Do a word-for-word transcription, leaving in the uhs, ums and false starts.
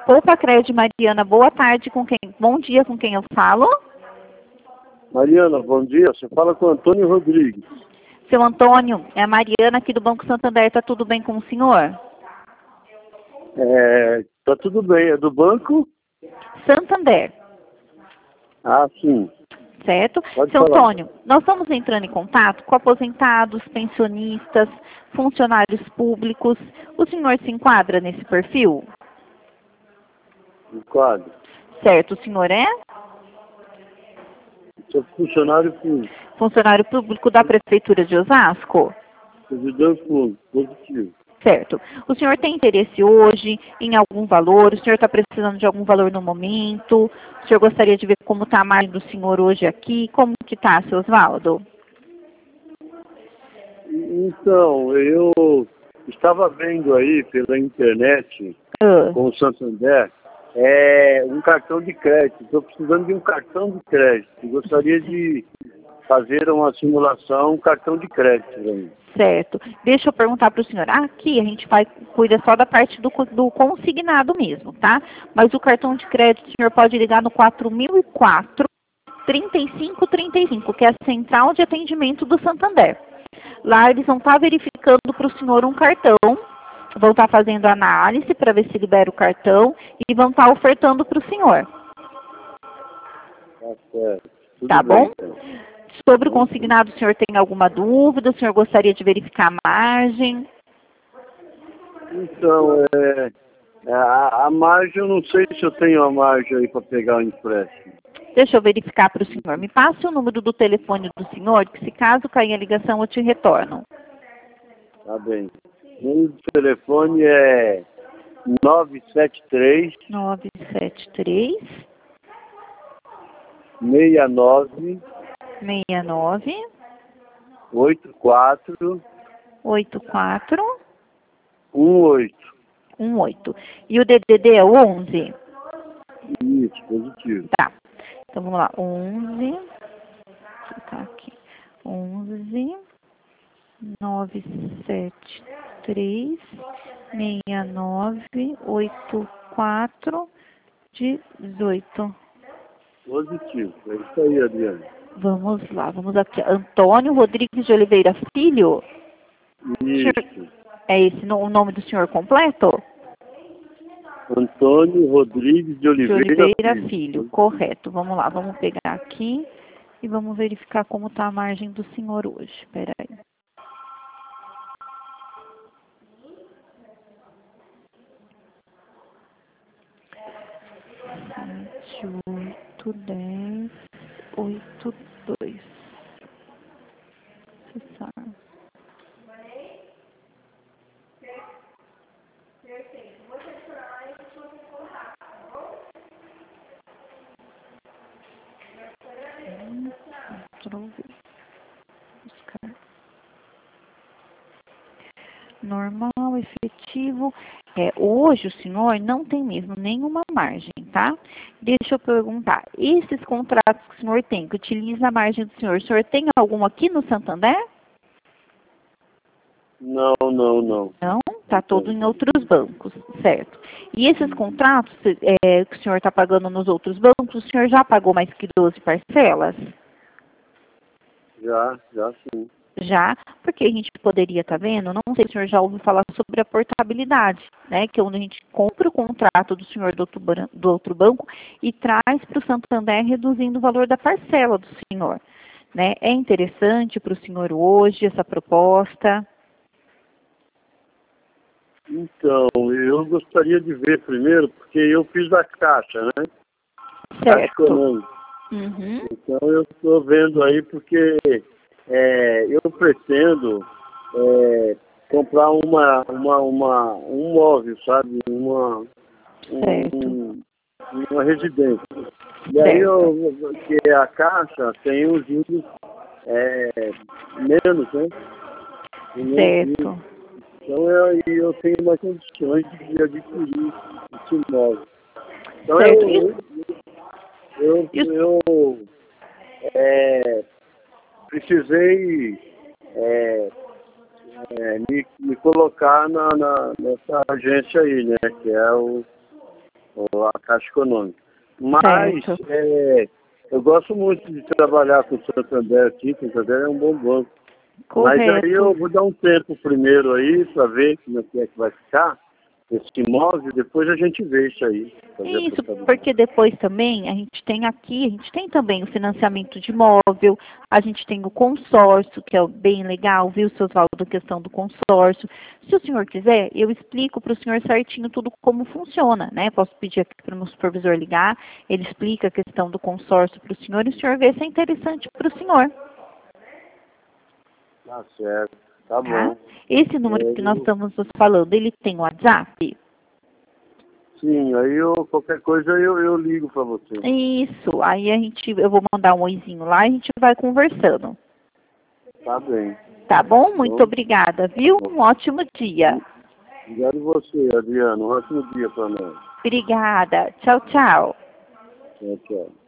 Poupa Cred Mariana, boa tarde, com quem? Bom dia, com quem eu falo? Mariana, bom dia. Você fala com Antônio Rodrigues. Seu Antônio, é a Mariana aqui do Banco Santander, está tudo bem com o senhor? É, tá tudo bem. É do banco? Santander. Ah, sim. Certo? Pode Seu falar. Antônio, nós estamos entrando em contato com aposentados, pensionistas, funcionários públicos. O senhor se enquadra nesse perfil? Um quadro. Certo, o senhor é? Sou funcionário público. Funcionário público da Prefeitura de Osasco? Servidor público. Positivo. Certo. O senhor tem interesse hoje em algum valor? O senhor está precisando de algum valor no momento? O senhor gostaria de ver como está a margem do senhor hoje aqui? Como que está, seu Osvaldo? Então, eu estava vendo aí pela internet, Ah, com o Santander, é, um cartão de crédito. Estou precisando de um cartão de crédito. Gostaria de fazer uma simulação, um cartão de crédito para mim. certo. Deixa eu perguntar para o senhor. Aqui a gente vai, cuida só da parte do, co- do consignado mesmo, tá? Mas o cartão de crédito, o senhor pode ligar no quatro mil e quatro, trinta e cinco trinta e cinco, que é a central de atendimento do Santander. Lá eles vão estar verificando para o senhor um cartão, vão estar fazendo análise para ver se libera o cartão e vão estar ofertando para o senhor. Tá certo. Tudo Tá bem, bom? então. Sobre o consignado, o senhor tem alguma dúvida? O senhor gostaria de verificar a margem? Então, é, é, a, a margem, eu não sei se eu tenho a margem aí para pegar o empréstimo. Deixa eu verificar para o senhor. Me passe o número do telefone do senhor, que se caso cair a ligação eu te retorno. Tá bem. O número do telefone é nove sete três, nove sete três, seis nove, seis nove, oito quatro oito quatro um oito. um oito. E o D D D é o onze? Isso, positivo. Tá. Então vamos lá. onze. Vou clicar aqui. onze, nove sete três, seis nove, oito quatro, dezoito. Positivo. É isso aí, Adriano. Vamos lá, vamos aqui. Antônio Rodrigues de Oliveira Filho? Isso. É esse no- o nome do senhor completo? Antônio Rodrigues de De Oliveira, Oliveira Filho. Filho, correto. Vamos lá, vamos pegar aqui e vamos verificar como está a margem do senhor hoje. Espera aí. sete, oito, dez, oito, dois. Acessar. Hum, Ctrl V. Buscar. Normal, efetivo. É, hoje o senhor não tem mesmo nenhuma margem, tá? Deixa eu perguntar. Esses contratos que o senhor tem, que utiliza a margem do senhor, o senhor tem algum aqui no Santander? Não, não, não. Não? Está todo em outros bancos, certo. E esses contratos é, que o senhor está pagando nos outros bancos, o senhor já pagou mais que doze parcelas? Já, já sim. Já, porque a gente poderia estar vendo, não sei se o senhor já ouviu falar sobre a portabilidade, né? Que é onde a gente compra o contrato do senhor do outro, ban- do outro banco e traz para o Santander reduzindo o valor da parcela do senhor. Né? É interessante para o senhor hoje essa proposta? Então, eu gostaria de ver primeiro, porque eu fiz a caixa, né? Caixa Certo. econômica. Uhum. Então, eu estou vendo aí porque é, eu pretendo é, comprar uma, uma, uma, um móvel, sabe? Uma, Certo. um, uma residência. E aí, eu, que a caixa tem os juros é, menos, né? Menos juros. Certo. Então, eu, eu tenho mais condições de adquirir esse imóvel. Então, Certo. eu, eu, E, eu, e, eu é, precisei é, é, me, me colocar na, na, nessa agência aí, né? Que é o, ou a Caixa Econômica. Mas é, eu gosto muito de trabalhar com o Santander aqui, o Santander é um bom banco. Correto. Mas aí eu vou dar um tempo primeiro aí para ver como é que vai ficar esse imóvel, depois a gente vê isso aí. Isso, porque depois também a gente tem aqui, a gente tem também o financiamento de imóvel, a gente tem o consórcio, que é bem legal, viu, seu Oswaldo, a questão do consórcio. Se o senhor quiser, eu explico para o senhor certinho tudo como funciona, né? Posso pedir aqui para o meu supervisor ligar, ele explica a questão do consórcio para o senhor e o senhor vê se é interessante para o senhor. Tá certo, tá, tá bom. Esse número é, que nós eu... estamos falando, ele tem WhatsApp? Sim, aí eu, qualquer coisa eu, eu ligo para você. Isso, aí a gente, eu vou mandar um oizinho lá e a gente vai conversando. Tá bem. Tá bom? Muito bom. Obrigada, viu? Um ótimo dia. Obrigado a você, Adriano. Um ótimo dia para nós. Obrigada. Tchau, tchau. Tchau, tchau.